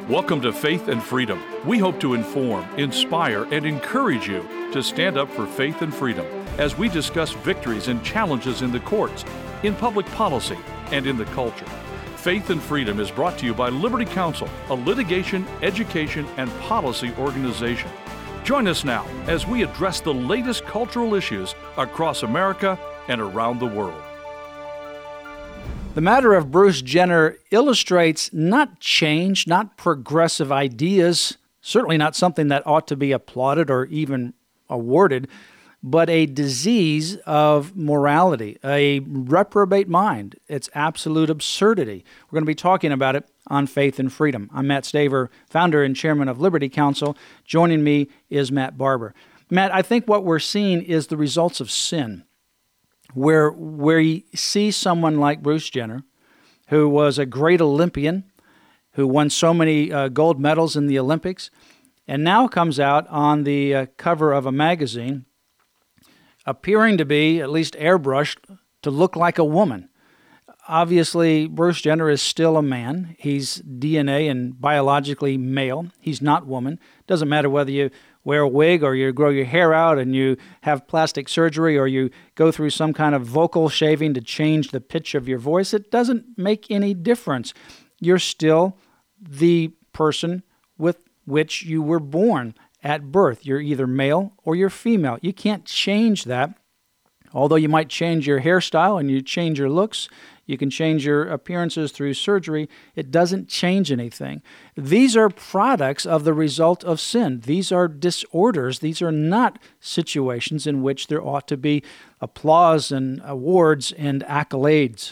Welcome to Faith and Freedom. We hope to inform, inspire, and encourage you to stand up for faith and freedom as we discuss victories and challenges in the courts, in public policy, and in the culture. Faith and Freedom is brought to you by Liberty Counsel, a litigation, education, and policy organization. Join us now as we address the latest cultural issues across America and around the world. The matter of Bruce Jenner illustrates not change, not progressive ideas, certainly not something that ought to be applauded or even awarded, but a disease of morality, a reprobate mind. It's absolute absurdity. We're going to be talking about it on Faith and Freedom. I'm Matt Staver, founder and chairman of Liberty Counsel. Joining me is Matt Barber. Matt, I think what we're seeing is the results of sin, where you see someone like Bruce Jenner, who was a great Olympian, who won so many gold medals in the Olympics, and now comes out on the cover of a magazine appearing to be at least airbrushed to look like a woman. Obviously, Bruce Jenner is still a man. He's DNA and biologically male. He's not woman. Doesn't matter whether you wear a wig or you grow your hair out and you have plastic surgery or you go through some kind of vocal shaving to change the pitch of your voice. It doesn't make any difference. You're still the person with which you were born at birth. You're either male or you're female. You can't change that. Although you might change your hairstyle and you change your looks, you can change your appearances through surgery, it doesn't change anything. These are products of the result of sin. These are disorders. These are not situations in which there ought to be applause and awards and accolades.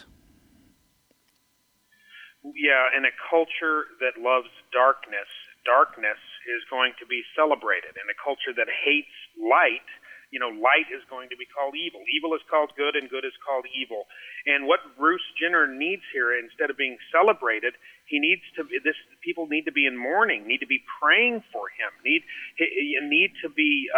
Yeah, in a culture that loves darkness, darkness is going to be celebrated. In a culture that hates light, light is going to be called evil. Evil is called good, and good is called evil. And what Bruce Jenner needs here, instead of being celebrated, people need to be in mourning, need to be praying for him, he needs to be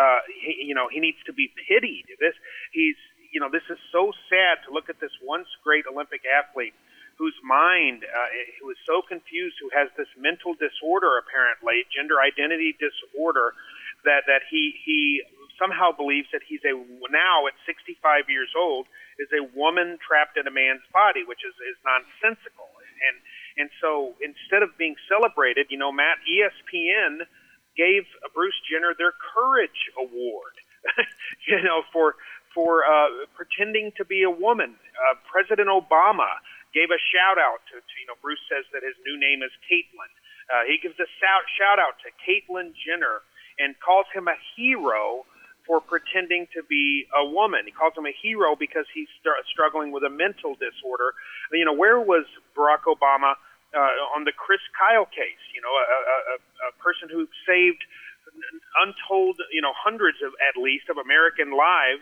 pitied. This is so sad to look at this once great Olympic athlete whose mind, who is so confused, who has this mental disorder, apparently, gender identity disorder, that he somehow believes that he's now at 65 years old, is a woman trapped in a man's body, which is nonsensical. And so instead of being celebrated, Matt, ESPN gave Bruce Jenner their Courage Award, for pretending to be a woman. President Obama gave a shout out to Bruce says that his new name is Caitlyn. He gives a shout out to Caitlyn Jenner and calls him a hero for pretending to be a woman. He calls him a hero because he's struggling with a mental disorder. Where was Barack Obama on the Chris Kyle case? A person who saved untold, hundreds of, at least, of American lives,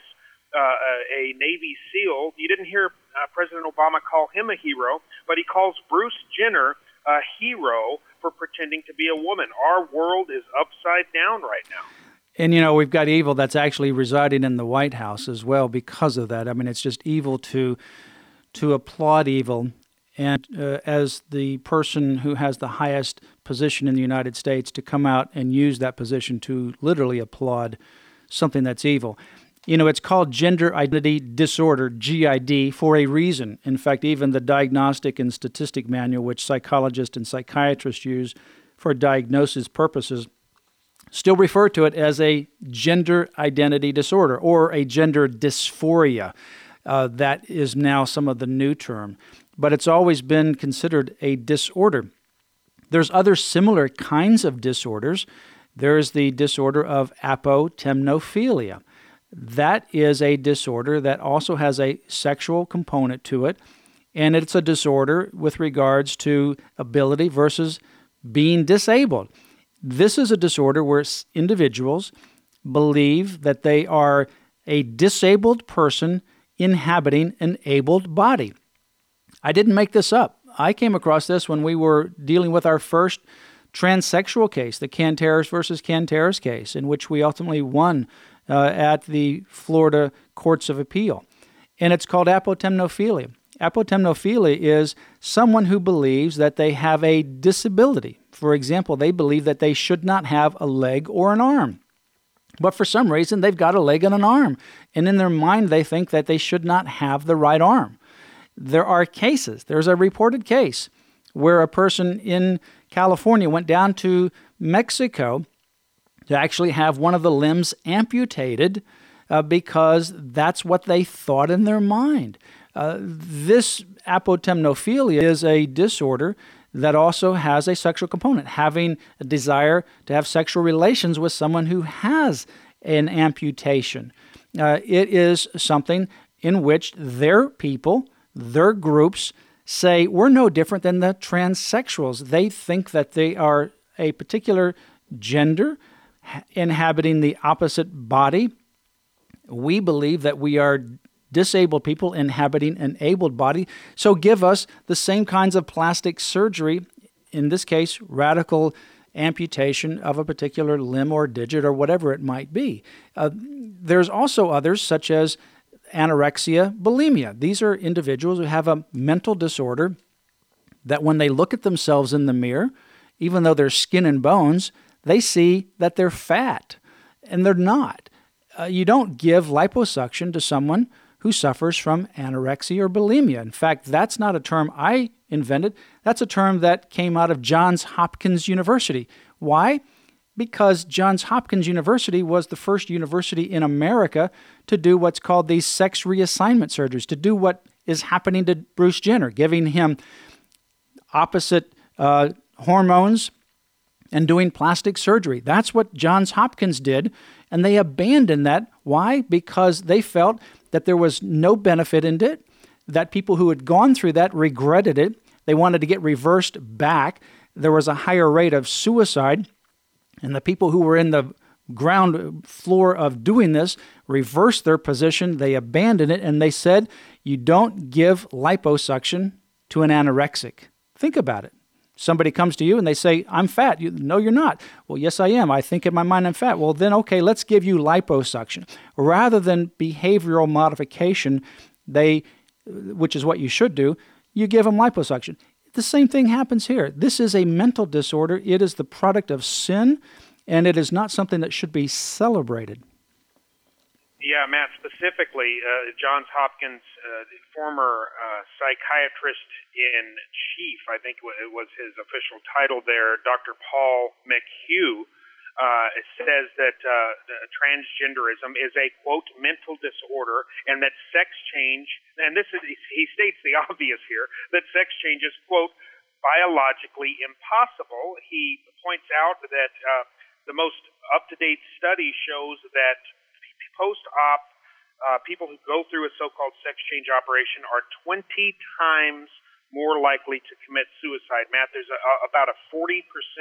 a Navy SEAL. You didn't hear President Obama call him a hero, but he calls Bruce Jenner a hero for pretending to be a woman. Our world is upside down right now. And, we've got evil that's actually residing in the White House as well because of that. I mean, it's just evil to applaud evil. And as the person who has the highest position in the United States, to come out and use that position to literally applaud something that's evil. It's called gender identity disorder, GID, for a reason. In fact, even the Diagnostic and Statistic Manual, which psychologists and psychiatrists use for diagnosis purposes, still refer to it as a gender identity disorder or a gender dysphoria. That is now some of the new term. But it's always been considered a disorder. There's other similar kinds of disorders. There's the disorder of apotemnophilia. That is a disorder that also has a sexual component to it, and it's a disorder with regards to ability versus being disabled. This is a disorder where individuals believe that they are a disabled person inhabiting an abled body. I didn't make this up. I came across this when we were dealing with our first transsexual case, the Canteras versus Canteras case, in which we ultimately won at the Florida Courts of Appeal. And it's called apotemnophilia. Apotemnophilia is someone who believes that they have a disability For example, they believe that they should not have a leg or an arm. But for some reason, they've got a leg and an arm. And in their mind, they think that they should not have the right arm. There are cases. There's a reported case where a person in California went down to Mexico to actually have one of the limbs amputated because that's what they thought in their mind. This apotemnophilia is a disorder that also has a sexual component, having a desire to have sexual relations with someone who has an amputation. It is something in which their people, their groups, say we're no different than the transsexuals. They think that they are a particular gender inhabiting the opposite body. We believe that we are disabled people inhabiting an abled body, so give us the same kinds of plastic surgery, in this case, radical amputation of a particular limb or digit or whatever it might be. There's also others, such as anorexia, bulimia. These are individuals who have a mental disorder that when they look at themselves in the mirror, even though they're skin and bones, they see that they're fat, and they're not. You don't give liposuction to someone who suffers from anorexia or bulimia. In fact, that's not a term I invented. That's a term that came out of Johns Hopkins University. Why? Because Johns Hopkins University was the first university in America to do what's called these sex reassignment surgeries, to do what is happening to Bruce Jenner, giving him opposite hormones and doing plastic surgery. That's what Johns Hopkins did, and they abandoned that. Why? Because they felt that there was no benefit in it, that people who had gone through that regretted it. They wanted to get reversed back. There was a higher rate of suicide, and the people who were in the ground floor of doing this reversed their position. They abandoned it, and they said, you don't give liposuction to an anorexic. Think about it. Somebody comes to you and they say, I'm fat. No, you're not. Well, yes, I am. I think in my mind I'm fat. Well, then, okay, let's give you liposuction. Rather than behavioral modification, which is what you should do, you give them liposuction. The same thing happens here. This is a mental disorder. It is the product of sin, and it is not something that should be celebrated. Yeah, Matt, specifically, Johns Hopkins, former psychiatrist in chief, I think it was his official title there, Dr. Paul McHugh, says that transgenderism is a, quote, mental disorder, and that sex change, and he states the obvious here, that sex change is, quote, biologically impossible. He points out that the most up-to-date study shows that post-op people who go through a so-called sex change operation are 20 times more likely to commit suicide. Matt, there's about a 40%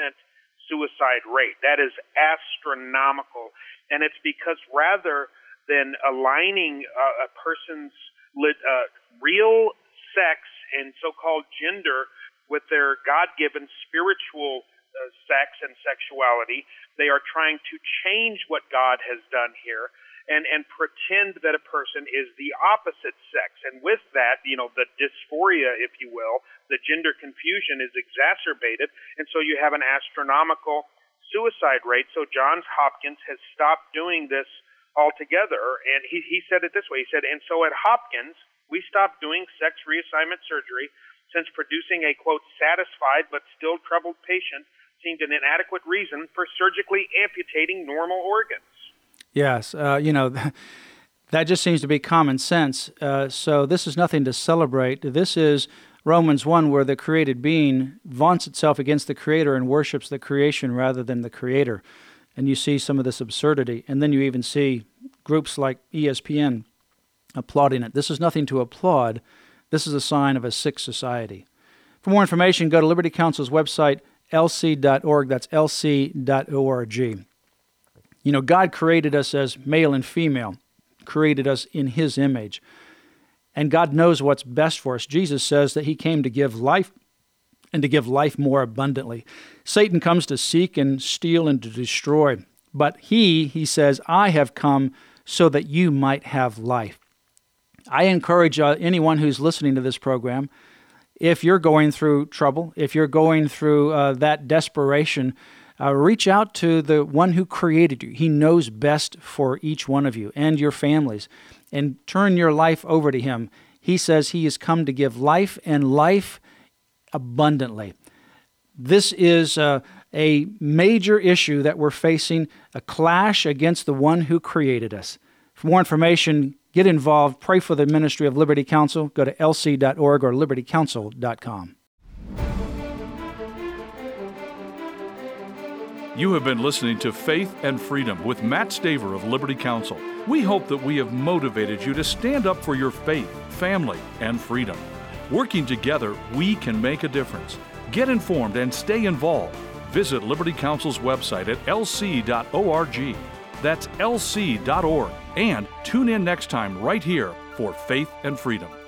suicide rate. That is astronomical. And it's because rather than aligning a person's real sex and so-called gender with their God-given spiritual sex and sexuality, they are trying to change what God has done here and pretend that a person is the opposite sex. And with that, the dysphoria, if you will, the gender confusion is exacerbated, and so you have an astronomical suicide rate. So Johns Hopkins has stopped doing this altogether, and he said it this way. He said, and so at Hopkins, we stopped doing sex reassignment surgery since producing a, quote, satisfied but still troubled patient seemed an inadequate reason for surgically amputating normal organs. Yes, that just seems to be common sense. So this is nothing to celebrate. This is Romans 1, where the created being vaunts itself against the Creator and worships the creation rather than the Creator. And you see some of this absurdity. And then you even see groups like ESPN applauding it. This is nothing to applaud. This is a sign of a sick society. For more information, go to Liberty Counsel's website, lc.org. That's lc.org. God created us as male and female, created us in His image. And God knows what's best for us. Jesus says that He came to give life and to give life more abundantly. Satan comes to seek and steal and to destroy. But He says, I have come so that you might have life. I encourage anyone who's listening to this program, if you're going through trouble, if you're going through that desperation, reach out to the one who created you. He knows best for each one of you and your families, and turn your life over to Him. He says He has come to give life and life abundantly. This is a major issue that we're facing, a clash against the one who created us. For more information, get involved, pray for the ministry of Liberty Counsel. Go to lc.org or libertycounsel.com. You have been listening to Faith and Freedom with Matt Staver of Liberty Counsel. We hope that we have motivated you to stand up for your faith, family, and freedom. Working together, we can make a difference. Get informed and stay involved. Visit Liberty Counsel's website at lc.org. That's lc.org. And tune in next time right here for Faith and Freedom.